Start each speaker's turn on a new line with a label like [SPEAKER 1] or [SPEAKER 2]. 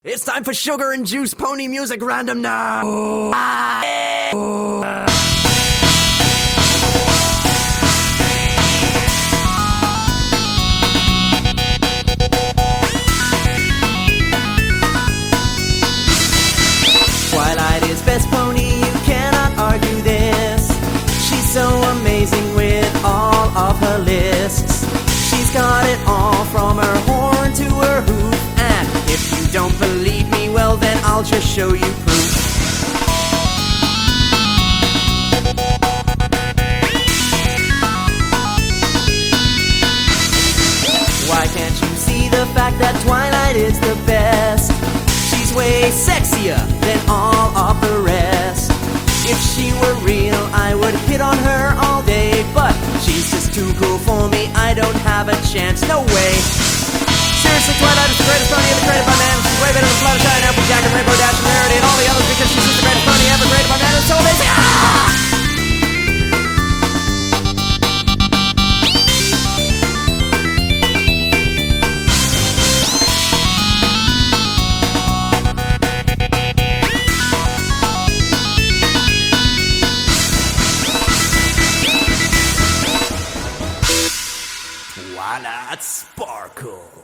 [SPEAKER 1] It's time for Sugar and Juice Pony Music Random now!
[SPEAKER 2] Twilight is best pony, you cannot argue this. She's so amazing with all of her lists. She's got it all from her horn to her hoof, and if you don't believe me, well then I'll just show you proof. Why can't you see the fact that Twilight is the best? She's way sexier than all of the rest. If she were real, I would hit on her all day, but she's just too cool for me, I don't have a chance, no way. Seriously, Twilight is the greatest pony ever created by man. She's way better than Fluttershy and Applejack and Rainbow Dash and Rarity and all the others, because she's just the greatest pony ever created by man. It's so amazing!
[SPEAKER 1] Twilight Sparkle.